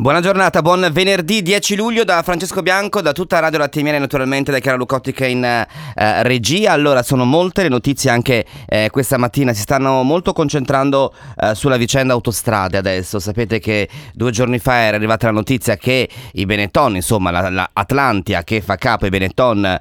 Buona giornata, buon venerdì 10 luglio da Francesco Bianco, da tutta Radio Latte e Miele, naturalmente da Chiara Lucotti che è in regia. Allora, sono molte le notizie anche questa mattina, si stanno molto concentrando sulla vicenda autostrade adesso. Sapete che 2 giorni fa era arrivata la notizia che i Benetton, insomma la Atlantia che fa capo ai Benetton,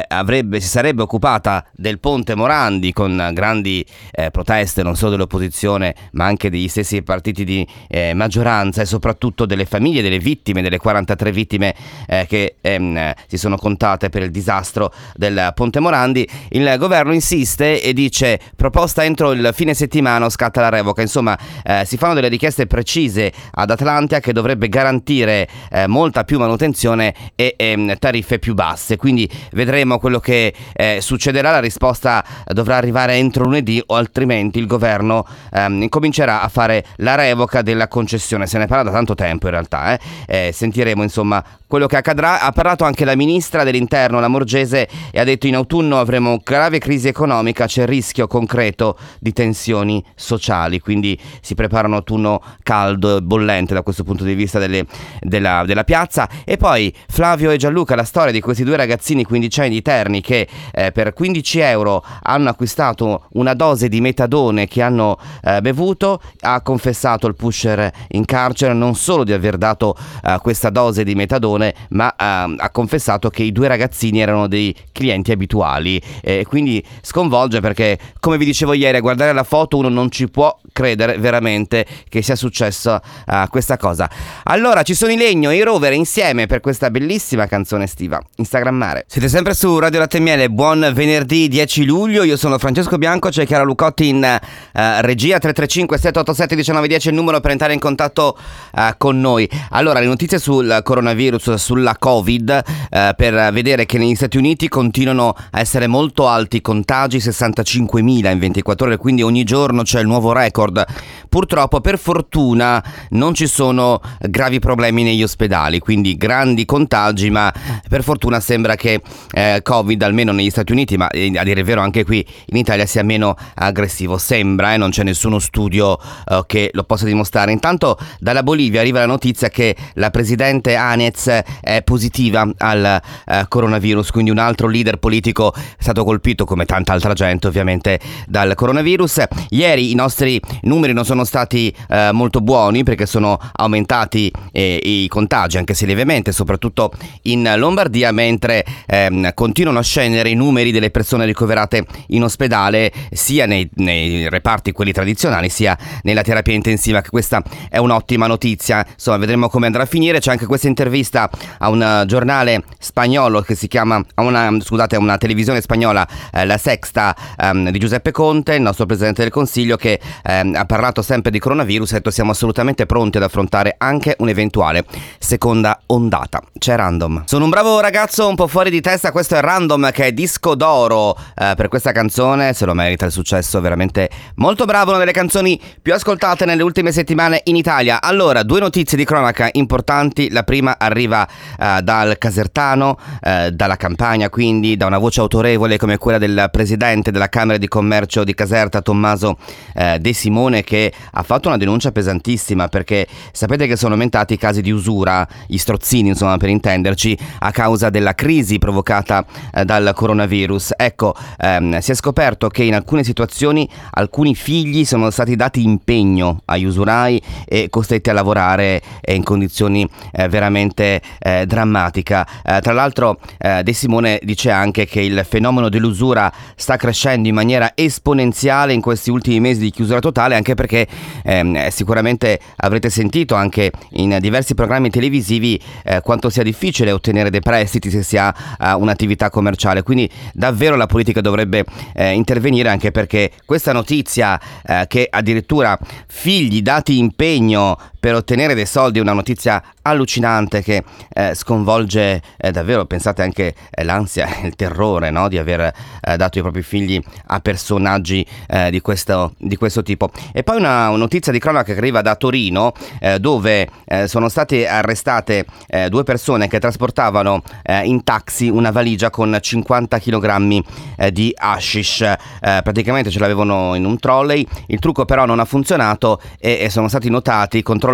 si sarebbe occupata del ponte Morandi con grandi proteste non solo dell'opposizione ma anche degli stessi partiti di maggioranza e soprattutto delle famiglie delle vittime, delle 43 vittime che si sono contate per il disastro del ponte Morandi. Il governo insiste e dice: proposta entro il fine settimana o scatta la revoca. Insomma, si fanno delle richieste precise ad Atlantia che dovrebbe garantire molta più manutenzione e tariffe più basse. Quindi vedremo quello che succederà. La risposta dovrà arrivare entro lunedì o altrimenti il governo incomincerà a fare la revoca della concessione. Se ne parla da tanto tempo in realtà, sentiremo insomma quello che accadrà. Ha parlato anche la ministra dell'interno, la Morgese, e ha detto: in autunno avremo grave crisi economica, c'è il rischio concreto di tensioni sociali, quindi si prepara un autunno caldo e bollente da questo punto di vista della piazza. E poi Flavio e Gianluca, la storia di questi 2 ragazzini quindicenni di Terni che per 15 euro hanno acquistato una dose di metadone che hanno bevuto. Ha confessato il pusher in carcere non solo di aver dato questa dose di metadone, ma ha confessato che i 2 ragazzini erano dei clienti abituali, quindi sconvolge perché, come vi dicevo ieri, a guardare la foto uno non ci può credere veramente che sia successa questa cosa. Allora, ci sono i Legno e i Rover insieme per questa bellissima canzone estiva, Instagrammare. Siete sempre su Radio Latte e Miele, buon venerdì 10 luglio, io sono Francesco Bianco, c'è Chiara Lucotti in regia. 335 787 1910 è il numero per entrare in contatto con noi. Allora, le notizie sul coronavirus, sulla Covid, per vedere che negli Stati Uniti continuano a essere molto alti i contagi, 65.000 in 24 ore, quindi ogni giorno c'è il nuovo record. Purtroppo, per fortuna, non ci sono gravi problemi negli ospedali, quindi grandi contagi, ma per fortuna sembra che Covid, almeno negli Stati Uniti, ma a dire il vero anche qui in Italia, sia meno aggressivo. Sembra, non c'è nessuno studio che lo possa dimostrare. Intanto dalla Bolivia arriva la notizia che la presidente Áñez è positiva al coronavirus, quindi un altro leader politico è stato colpito, come tanta altra gente ovviamente, dal coronavirus. Ieri i nostri numeri non sono stati molto buoni perché sono aumentati i contagi, anche se lievemente, soprattutto in Lombardia, mentre continuano a scendere i numeri delle persone ricoverate in ospedale, sia nei reparti quelli tradizionali sia nella terapia intensiva, che questa è un'ottima notizia. Insomma, vedremo come andrà a finire. C'è anche questa intervista a un giornale spagnolo che si chiama, a una televisione spagnola, La Sexta, di Giuseppe Conte, il nostro presidente del Consiglio, che ha parlato sempre di coronavirus e ha detto: siamo assolutamente pronti ad affrontare anche un'eventuale seconda ondata. C'è Random. Sono un bravo ragazzo un po' fuori di testa, questo è Random, che è disco d'oro per questa canzone, se lo merita, il successo veramente molto bravo, una delle canzoni più ascoltate nelle ultime settimane in Italia. Allora, 2 notizie di cronaca importanti. La prima arriva dal Casertano, dalla Campania, quindi da una voce autorevole come quella del presidente della Camera di Commercio di Caserta, Tommaso De Simone, che ha fatto una denuncia pesantissima perché sapete che sono aumentati i casi di usura, gli strozzini insomma per intenderci, a causa della crisi provocata dal coronavirus. Ecco, si è scoperto che in alcune situazioni alcuni figli sono stati dati impegno agli usurai e costretti a lavorare in condizioni veramente drammatica. Tra l'altro De Simone dice anche che il fenomeno dell'usura sta crescendo in maniera esponenziale in questi ultimi mesi di chiusura totale, anche perché sicuramente avrete sentito anche in diversi programmi televisivi quanto sia difficile ottenere dei prestiti se si ha un'attività commerciale. Quindi davvero la politica dovrebbe intervenire, anche perché questa notizia che addirittura figli dati impegno per ottenere dei soldi è una notizia allucinante che sconvolge davvero. Pensate anche l'ansia e il terrore, no? Di aver dato i propri figli a personaggi di questo tipo. E poi una notizia di cronaca che arriva da Torino, dove sono state arrestate 2 persone che trasportavano in taxi una valigia con 50 kg di hashish. Praticamente ce l'avevano in un trolley. Il trucco però non ha funzionato e sono stati notati, controllati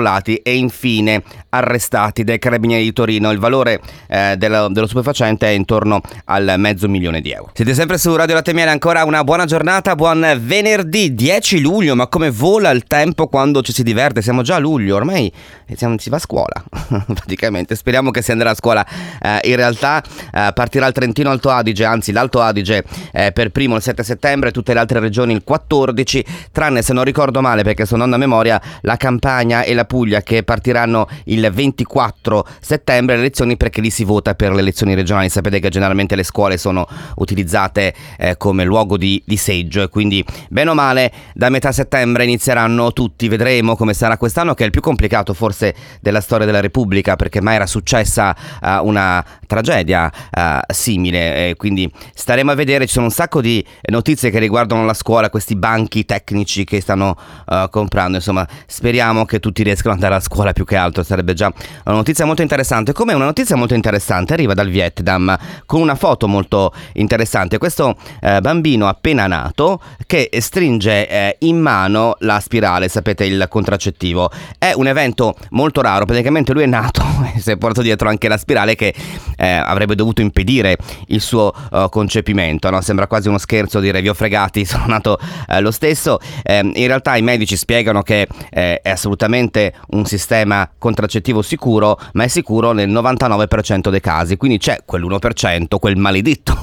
controllati e infine arrestati dai carabinieri di Torino. Il valore dello stupefacente è intorno al €500.000. Siete sempre su Radio Latte Miele, ancora una buona giornata, buon venerdì 10 luglio, ma come vola il tempo quando ci si diverte, siamo già a luglio, ormai si va a scuola praticamente, speriamo che si andrà a scuola. In realtà partirà il Trentino Alto Adige, anzi l'Alto Adige per primo il 7 settembre, tutte le altre regioni il 14, tranne, se non ricordo male perché sto andando a memoria, la Campania e la Puglia, che partiranno il 24 settembre le elezioni, perché lì si vota per le elezioni regionali. Sapete che generalmente le scuole sono utilizzate come luogo di seggio, e quindi bene o male da metà settembre inizieranno tutti. Vedremo come sarà quest'anno, che è il più complicato forse della storia della Repubblica, perché mai era successa una tragedia simile, quindi staremo a vedere. Ci sono un sacco di notizie che riguardano la scuola, questi banchi tecnici che stanno comprando, insomma speriamo che tutti riescano ad andare a scuola, più che altro sarebbe già una notizia molto interessante. Come una notizia molto interessante arriva dal Vietnam con una foto molto interessante, questo bambino appena nato che stringe in mano la spirale, sapete, il contraccettivo. È un evento molto raro, praticamente lui è nato e si è portato dietro anche la spirale che avrebbe dovuto impedire il suo concepimento, no? Sembra quasi uno scherzo dire vi ho fregati, sono nato lo stesso. In realtà i medici spiegano che è assolutamente un sistema contraccettivo sicuro, ma è sicuro nel 99% dei casi, quindi c'è quell'1%, quel maledetto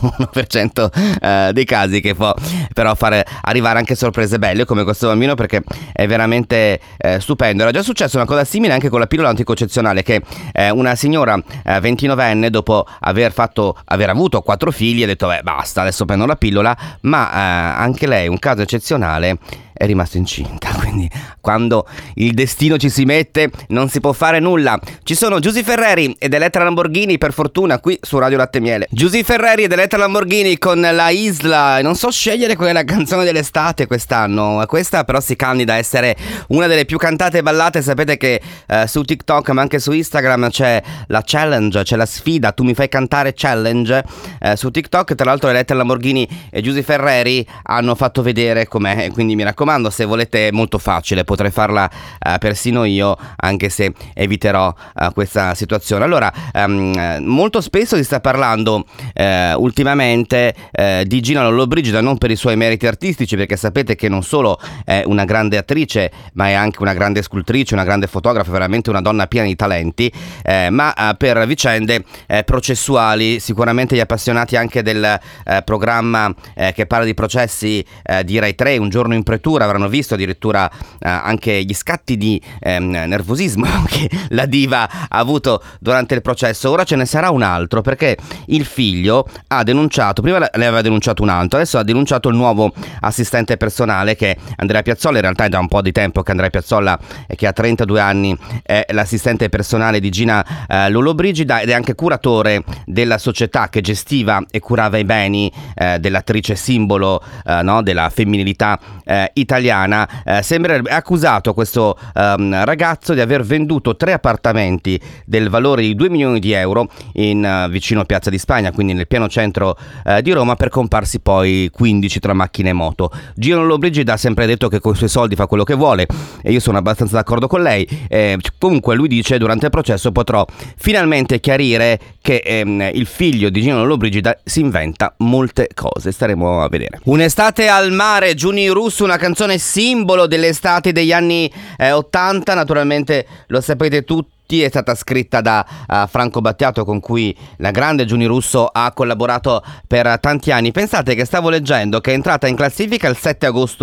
1% dei casi che può però fare arrivare anche sorprese belle come questo bambino, perché è veramente stupendo. Era già successo una cosa simile anche con la pillola anticoncezionale, che una signora 29enne, dopo aver avuto 4 figli, ha detto beh basta, adesso prendo la pillola, ma anche lei, un caso eccezionale, è rimasta incinta. Quindi quando il destino ci si mette non si può fare nulla. Ci sono Giusy Ferreri ed Elettra Lamborghini, per fortuna, qui su Radio Latte Miele. Giusy Ferreri ed Elettra Lamborghini con La Isla. Non so scegliere qual è la canzone dell'estate quest'anno. Questa però si candida a essere una delle più cantate e ballate. Sapete che su TikTok ma anche su Instagram c'è la challenge, c'è la sfida Tu mi fai cantare challenge su TikTok. Tra l'altro Elettra Lamborghini e Giusy Ferreri hanno fatto vedere com'è, quindi mi raccomando, se volete, è molto facile, potrei farla persino io, anche se eviterò questa situazione. Allora, molto spesso si sta parlando ultimamente di Gina Lollobrigida, non per i suoi meriti artistici, perché sapete che non solo è una grande attrice, ma è anche una grande scultrice, una grande fotografa, veramente una donna piena di talenti, ma per vicende processuali. Sicuramente gli appassionati anche del programma che parla di processi di Rai 3, Un giorno in pretura, avranno visto addirittura anche gli scatti di nervosismo che la diva ha avuto durante il processo. Ora ce ne sarà un altro, perché il figlio ha denunciato, prima le aveva denunciato un altro, adesso ha denunciato il nuovo assistente personale, che è Andrea Piazzolla. In realtà è da un po' di tempo che Andrea Piazzolla, che ha 32 anni, è l'assistente personale di Gina Lollobrigida, ed è anche curatore della società che gestiva e curava i beni dell'attrice simbolo della femminilità italiana. Sembrerebbe accusato questo ragazzo di aver venduto 3 appartamenti del valore di 2 milioni di euro vicino a Piazza di Spagna, quindi nel pieno centro di Roma, per comparsi poi 15 tra macchine e moto. Gina Lollobrigida ha sempre detto che con i suoi soldi fa quello che vuole, e io sono abbastanza d'accordo con lei. Comunque lui dice durante il processo potrò finalmente chiarire che il figlio di Gina Lollobrigida si inventa molte cose. Staremo a vedere. Un'estate al mare, Giuni Russo, una canzone simbolo delle estati degli anni 80, naturalmente lo sapete tutti. È stata scritta da Franco Battiato, con cui la grande Giuni Russo ha collaborato per tanti anni. Pensate che stavo leggendo che è entrata in classifica il 7 agosto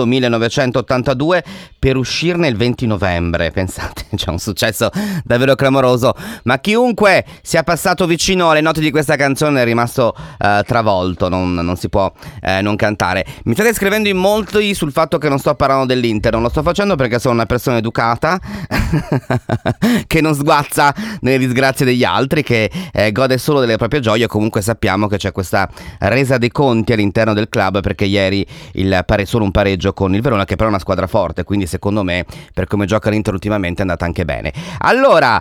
1982 per uscirne il 20 novembre. Pensate, c'è un successo davvero clamoroso, ma chiunque sia passato vicino alle note di questa canzone è rimasto travolto, non si può non cantare. Mi state scrivendo in molti sul fatto che non sto parlando dell'Inter. Non lo sto facendo perché sono una persona educata che non sguarda pazza nelle disgrazie degli altri, che gode solo delle proprie gioie. Comunque sappiamo che c'è questa resa dei conti all'interno del club, perché ieri solo un pareggio con il Verona, che però è una squadra forte, quindi secondo me per come gioca l'Inter ultimamente è andata anche bene. Allora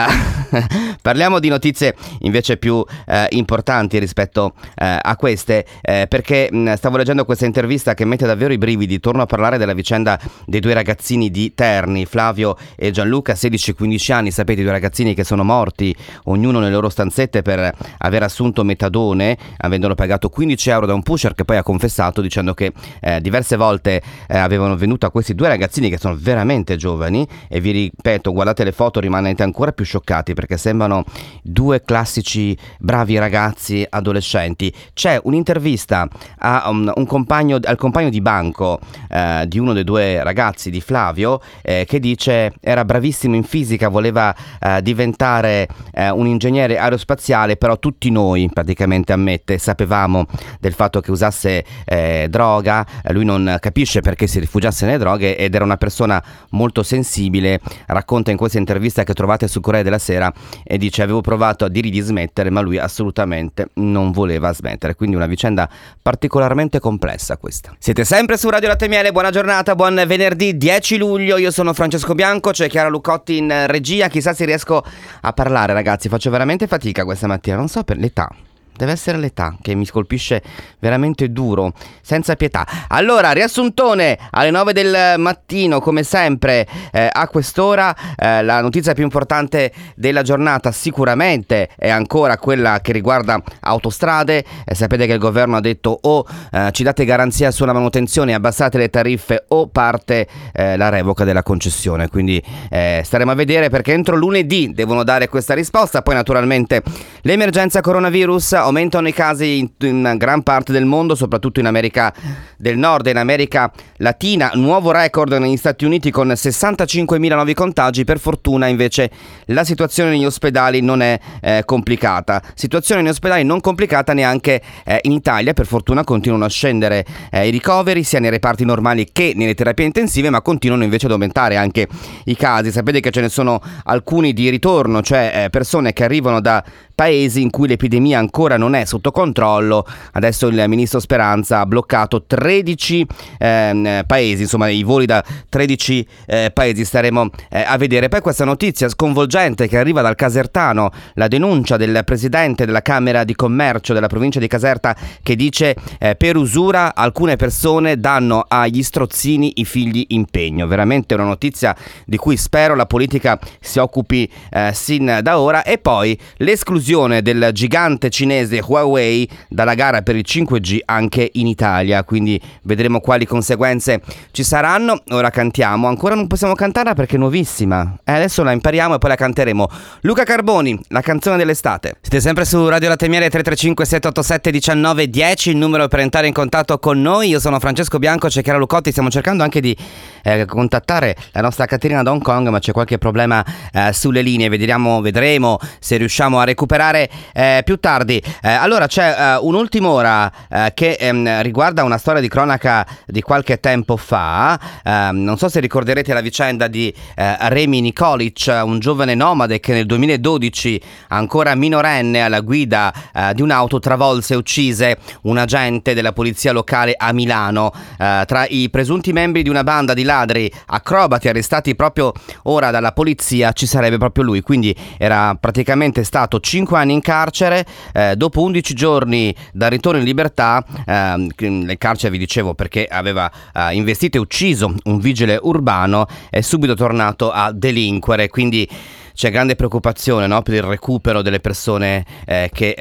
parliamo di notizie invece più importanti rispetto a queste, perché stavo leggendo questa intervista che mette davvero i brividi. Torno a parlare della vicenda dei due ragazzini di Terni, Flavio e Gianluca, 16 e 15 anni. Sapete, i due ragazzini che sono morti ognuno nelle loro stanzette per aver assunto metadone, avendolo pagato 15 euro da un pusher, che poi ha confessato dicendo che diverse volte avevano venuto a questi due ragazzini che sono veramente giovani, e vi ripeto, guardate le foto, rimanete ancora più scioccati perché sembrano due classici bravi ragazzi adolescenti. C'è un'intervista a al compagno di banco di uno dei due ragazzi, di Flavio, che dice era bravissimo in fisica, voleva diventare un ingegnere aerospaziale, però tutti noi, praticamente ammette, sapevamo del fatto che usasse droga. Lui non capisce perché si rifugiasse nelle droghe ed era una persona molto sensibile. Racconta in questa intervista che trovate su Corriere della Sera e dice: avevo provato a dirgli di smettere, ma lui assolutamente non voleva smettere. Quindi una vicenda particolarmente complessa questa. Siete sempre su Radio Latte e Miele, buona giornata, buon venerdì 10 luglio. Io sono Francesco Bianco, c'è Chiara Lucotti in regia. Chissà se riesco a parlare, ragazzi, faccio veramente fatica questa mattina, non so, per l'età. Deve essere l'età che mi scolpisce veramente duro, senza pietà. Allora, riassuntone alle 9 del mattino, come sempre, a quest'ora. La notizia più importante della giornata sicuramente è ancora quella che riguarda autostrade. Sapete che il governo ha detto: o ci date garanzia sulla manutenzione, abbassate le tariffe, o parte la revoca della concessione. Quindi staremo a vedere, perché entro lunedì devono dare questa risposta. Poi naturalmente l'emergenza coronavirus, aumentano i casi in gran parte del mondo, soprattutto in America del Nord e in America Latina. Nuovo record negli Stati Uniti con 65.000 nuovi contagi. Per fortuna invece la situazione negli ospedali non è complicata. Situazione negli ospedali non complicata neanche in Italia. Per fortuna continuano a scendere i ricoveri sia nei reparti normali che nelle terapie intensive, ma continuano invece ad aumentare anche i casi. Sapete che ce ne sono alcuni di ritorno, cioè persone che arrivano da paesi in cui l'epidemia ancora non è sotto controllo. Adesso il ministro Speranza ha bloccato 13 paesi, insomma i voli da 13 paesi. Staremo a vedere. Poi questa notizia sconvolgente che arriva dal Casertano, la denuncia del presidente della Camera di Commercio della provincia di Caserta, che dice per usura alcune persone danno agli strozzini i figli in pegno. Veramente una notizia di cui spero la politica si occupi sin da ora. E poi l'esclusione del gigante cinese Huawei dalla gara per il 5G anche in Italia, quindi vedremo quali conseguenze ci saranno. Ora cantiamo, ancora non possiamo cantarla perché è nuovissima, adesso la impariamo e poi la canteremo. Luca Carboni, la canzone dell'estate. Siete sempre su Radio Latte e Miele, 335 787 1910, il numero per entrare in contatto con noi. Io sono Francesco Bianco, c'è Chiara Lucotti. Stiamo cercando anche di contattare la nostra Caterina da Hong Kong, ma c'è qualche problema sulle linee. Vedremo se riusciamo a recuperare più tardi. Allora c'è un'ultima ora che riguarda una storia di cronaca di qualche tempo fa. Non so se ricorderete la vicenda di Remi Nikolic, un giovane nomade che nel 2012, ancora minorenne, alla guida di un'auto travolse e uccise un agente della polizia locale a Milano. Tra i presunti membri di una banda di ladri acrobati arrestati proprio ora dalla polizia ci sarebbe proprio lui. Quindi era praticamente stato 5 anni in carcere. Dopo 11 giorni dal ritorno in libertà, nel carcere, vi dicevo, perché aveva investito e ucciso un vigile urbano, è subito tornato a delinquere. Quindi c'è grande preoccupazione, no, per il recupero delle persone che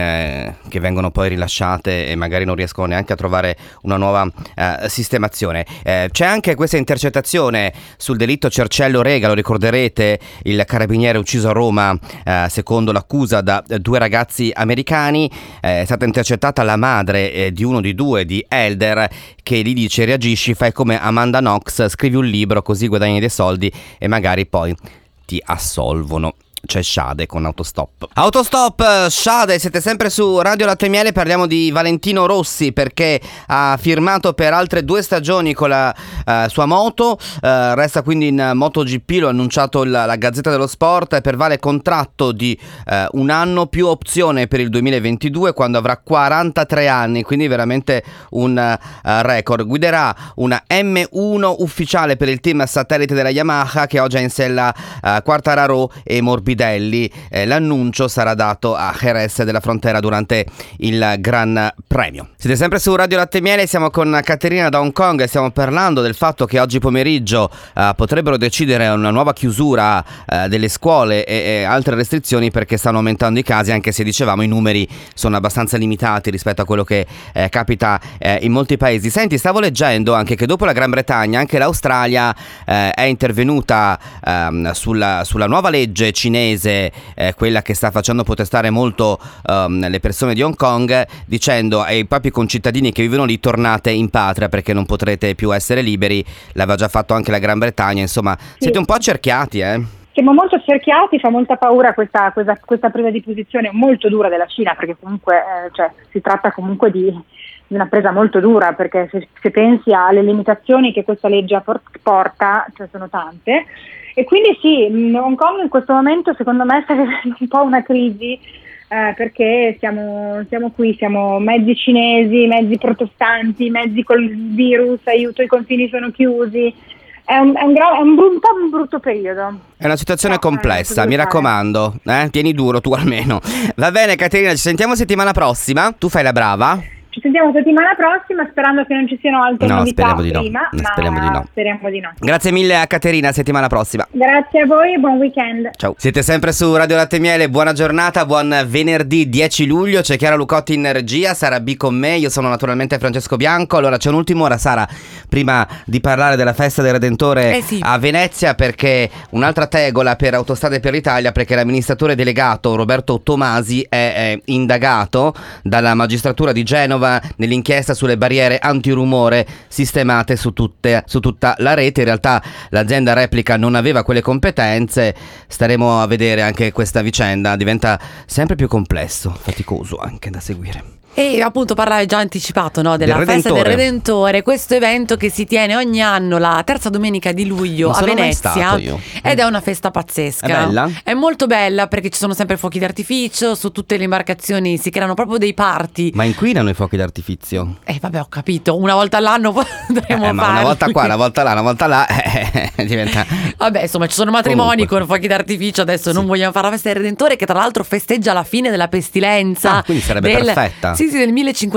vengono poi rilasciate e magari non riescono neanche a trovare una nuova sistemazione. C'è anche questa intercettazione sul delitto Cerciello Rega, lo ricorderete, il carabiniere ucciso a Roma secondo l'accusa da due ragazzi americani. È stata intercettata la madre di uno di due, di Elder, che gli dice: reagisci, fai come Amanda Knox, scrivi un libro così guadagni dei soldi e magari poi ti assolvono. c'è Sade con Autostop. Autostop, Sade, siete sempre su Radio Latte e Miele. Parliamo di Valentino Rossi perché ha firmato per altre 2 stagioni con la sua moto, resta quindi in MotoGP, lo ha annunciato la Gazzetta dello Sport, per vale contratto di 1 anno più opzione per il 2022 quando avrà 43 anni, quindi veramente un record. Guiderà una M1 ufficiale per il team satellite della Yamaha che oggi ha in sella Quartararo e Morbidelli. L'annuncio sarà dato a Jerez della Frontera durante il Gran Premio. Siete sempre su Radio Latte e Miele, siamo con Caterina da Hong Kong e stiamo parlando del fatto che oggi pomeriggio potrebbero decidere una nuova chiusura delle scuole e altre restrizioni perché stanno aumentando i casi, anche se dicevamo i numeri sono abbastanza limitati rispetto a quello che capita in molti paesi. Senti, stavo leggendo anche che dopo la Gran Bretagna anche l'Australia è intervenuta sulla nuova legge cinese, quella che sta facendo protestare molto le persone di Hong Kong, dicendo ai propri concittadini che vivono lì: tornate in patria perché non potrete più essere liberi. L'aveva già fatto anche la Gran Bretagna, insomma siete un po' accerchiati, Siamo molto accerchiati, fa molta paura questa presa di posizione molto dura della Cina, perché comunque si tratta comunque di una presa molto dura, perché se pensi alle limitazioni che questa legge porta, sono tante. E quindi sì, Hong Kong in questo momento secondo me sta vivendo un po' una crisi, perché siamo qui, siamo mezzi cinesi, mezzi protestanti, mezzi col virus, aiuto, i confini sono chiusi. È un po' un brutto periodo. È una situazione complessa, mi raccomando, tieni duro tu almeno. Va bene Caterina, ci sentiamo settimana prossima. Tu fai la brava. Ci sentiamo settimana prossima, sperando che non ci siano altre novità prima, speriamo di no. Speriamo di no. Grazie mille a Caterina, settimana prossima. Grazie a voi e buon weekend. Ciao. Siete sempre su Radio Latte e Miele, buona giornata, buon venerdì 10 luglio. C'è Chiara Lucotti in regia, Sara B con me, io sono naturalmente Francesco Bianco. Allora c'è un'ultima ora, Sara, prima di parlare della festa del Redentore a Venezia, perché un'altra tegola per Autostrade per l'Italia, perché l'amministratore delegato Roberto Tomasi è indagato dalla magistratura di Genova nell'inchiesta sulle barriere antirumore sistemate su tutta la rete. In realtà l'azienda replica non aveva quelle competenze. Staremo a vedere anche questa vicenda, diventa sempre più complesso, faticoso anche da seguire. E appunto parlavi già anticipato, no, della festa del Redentore, questo evento che si tiene ogni anno la terza domenica di luglio a Venezia, ed è una festa pazzesca. È bella? È molto bella perché ci sono sempre fuochi d'artificio, su tutte le imbarcazioni si creano proprio dei party. Ma inquinano i fuochi d'artificio? Vabbè, ho capito, una volta all'anno potremmo farli. Ma una volta qua, una volta là, una volta là diventa... Vabbè, insomma, ci sono matrimoni con fuochi d'artificio, adesso non vogliamo fare la festa del Redentore, che tra l'altro festeggia la fine della pestilenza. Quindi sarebbe perfetta. Sì, del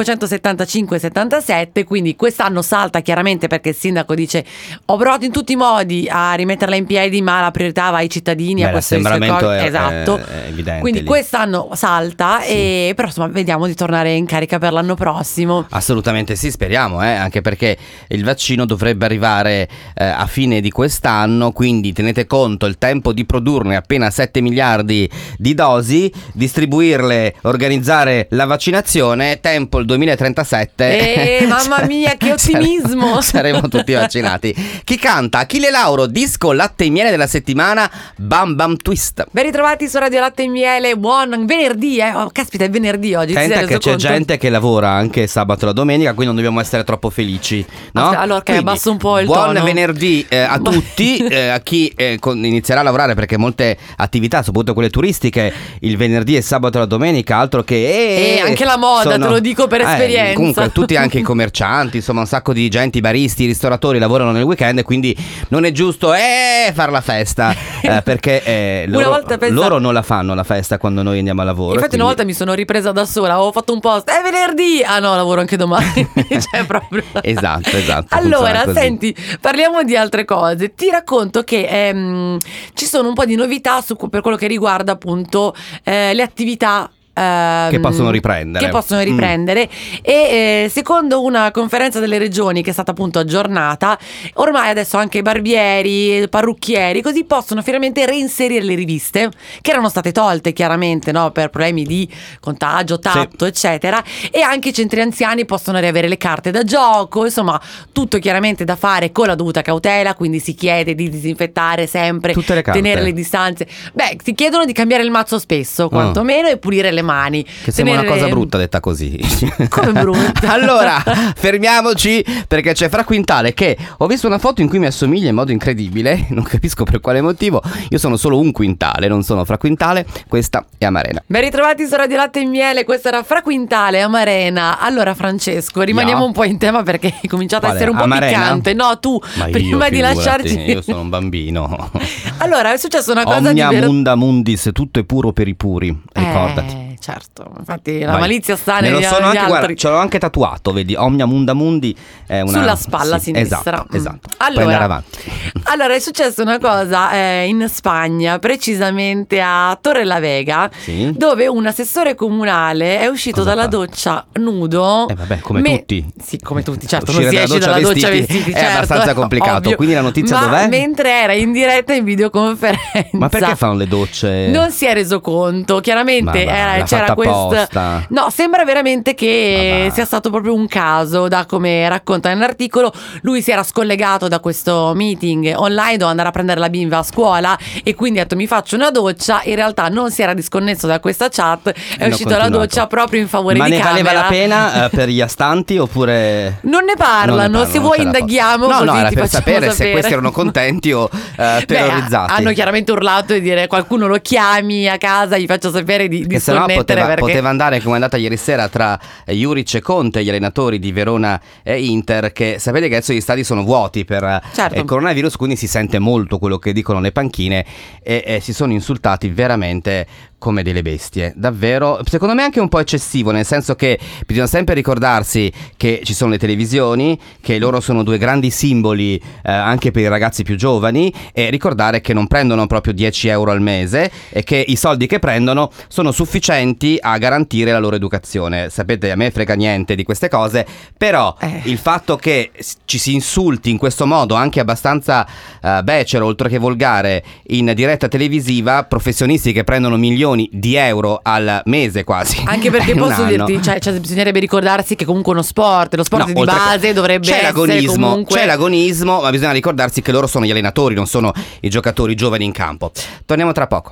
1575-77, quindi quest'anno salta chiaramente perché il sindaco dice: ho provato in tutti i modi a rimetterla in piedi, ma la priorità va ai cittadini. Beh, a questo l'assembramento è evidente. Quindi lì. Quest'anno salta, però insomma vediamo di tornare in carica per l'anno prossimo. Assolutamente sì, speriamo, anche perché il vaccino dovrebbe arrivare a fine di quest'anno, quindi tenete conto, il tempo di produrne appena 7 miliardi di dosi, distribuirle, organizzare la vaccinazione, tempo il 2037. Mamma mia, che ottimismo! Saremo tutti vaccinati. Chi canta? Achille Lauro, disco Latte e Miele della settimana, Bam Bam Twist. Ben ritrovati su Radio Latte e Miele, buon venerdì, oh, caspita, è venerdì oggi. Senta che c'è gente che lavora anche sabato e la domenica, quindi non dobbiamo essere troppo felici, no? Allora che abbasso un po' il buon tono. Venerdì a tutti, a chi inizierà a lavorare, perché molte attività, soprattutto quelle turistiche, il venerdì e sabato e la domenica, altro che anche la moda, te lo dico per esperienza. Comunque tutti, anche i commercianti, insomma un sacco di gente, i baristi, i ristoratori lavorano nel weekend, quindi non è giusto far la festa, perché loro non la fanno la festa quando noi andiamo a lavoro. Infatti una volta mi sono ripresa da sola, ho fatto un post, è venerdì, no, lavoro anche domani. Cioè proprio esatto. Allora senti, parliamo di altre cose. Ti racconto che ci sono un po' di novità per quello che riguarda appunto le attività che possono riprendere. E secondo una conferenza delle regioni che è stata appunto aggiornata, ormai adesso anche barbieri, parrucchieri così possono finalmente reinserire le riviste che erano state tolte chiaramente, no, per problemi di contagio, tatto, eccetera, e anche i centri anziani possono riavere le carte da gioco, insomma tutto chiaramente da fare con la dovuta cautela, quindi si chiede di disinfettare sempre, tutte le carte, tenere le distanze, ti chiedono di cambiare il mazzo spesso quantomeno e pulire le mani, che sembra una cosa brutta detta così. Come brutta? Allora fermiamoci, perché c'è Fra Quintale che ho visto una foto in cui mi assomiglia in modo incredibile, non capisco per quale motivo. Io sono solo un quintale, non sono Fra Quintale. Questa è Amarena. Ben ritrovati su Radio Latte e Miele, questa era Fra Quintale, Amarena. Allora Francesco, rimaniamo un po' in tema perché hai cominciato a essere un po' piccante. No, tu, prima di lasciarci, io sono un bambino. Allora è successa una cosa Omnia munda mundis, tutto è puro per i puri, ricordati. Certo, infatti la malizia sta negli altri. Guarda, ce l'ho anche tatuato, vedi, Omnia munda mundi è una... sulla spalla sinistra. Esatto. Allora, puoi andare avanti. Allora è successa una cosa in Spagna, precisamente a Torrelavega, dove un assessore comunale è uscito dalla doccia nudo. Come tutti. Sì, come tutti, certo, non si esce dalla doccia vestiti, è abbastanza complicato, ovvio. Quindi la notizia dov'è? Mentre era in diretta in videoconferenza. Ma perché fanno le docce? Non si è reso conto, chiaramente c'era questa. No, sembra veramente che sia stato proprio un caso, da come racconta nell'articolo. Lui si era scollegato da questo meeting online, doveva andare a prendere la bimba a scuola e quindi ha detto mi faccio una doccia. In realtà non si era disconnesso da questa chat, è uscito dalla doccia proprio in favore di camera. Ma ne valeva la pena per gli astanti oppure? Non ne parlano, se vuoi indaghiamo. No, era per sapere se questi erano contenti o terrorizzati. Hanno chiaramente urlato e dire qualcuno lo chiami a casa, gli faccio sapere di sconnettere, poteva andare come è andata ieri sera tra Juric e Conte, gli allenatori di Verona e Inter, che sapete che adesso gli stadi sono vuoti per il coronavirus, quindi si sente molto quello che dicono le panchine e si sono insultati veramente come delle bestie, davvero, secondo me anche un po' eccessivo, nel senso che bisogna sempre ricordarsi che ci sono le televisioni, che loro sono due grandi simboli anche per i ragazzi più giovani, e ricordare che non prendono proprio 10 euro al mese e che i soldi che prendono sono sufficienti a garantire la loro educazione. Sapete, a me frega niente di queste cose, però il fatto che ci si insulti in questo modo, anche abbastanza becero, oltre che volgare, in diretta televisiva, professionisti che prendono milioni di euro al mese quasi. Anche perché posso dirti, bisognerebbe ricordarsi che comunque lo sport di base dovrebbe essere comunque... C'è l'agonismo, ma bisogna ricordarsi che loro sono gli allenatori, non sono i giocatori giovani in campo. Torniamo tra poco.